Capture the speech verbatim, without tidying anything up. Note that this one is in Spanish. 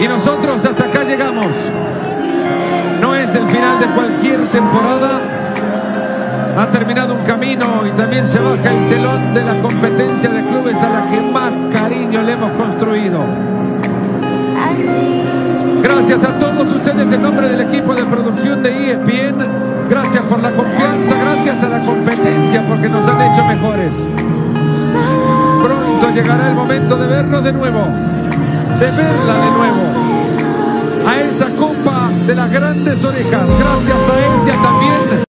Y nosotros hasta acá llegamos. No es el final de cualquier temporada. Ha terminado un camino y también se baja el telón de la competencia de clubes a la que más cariño le hemos construido. Gracias a todos ustedes en nombre del equipo de producción de E S P N. Gracias por la confianza, gracias a la competencia porque nos han hecho mejores. Pronto llegará el momento de vernos de nuevo, de verla de nuevo. A esa copa de las grandes orejas, gracias a ella también.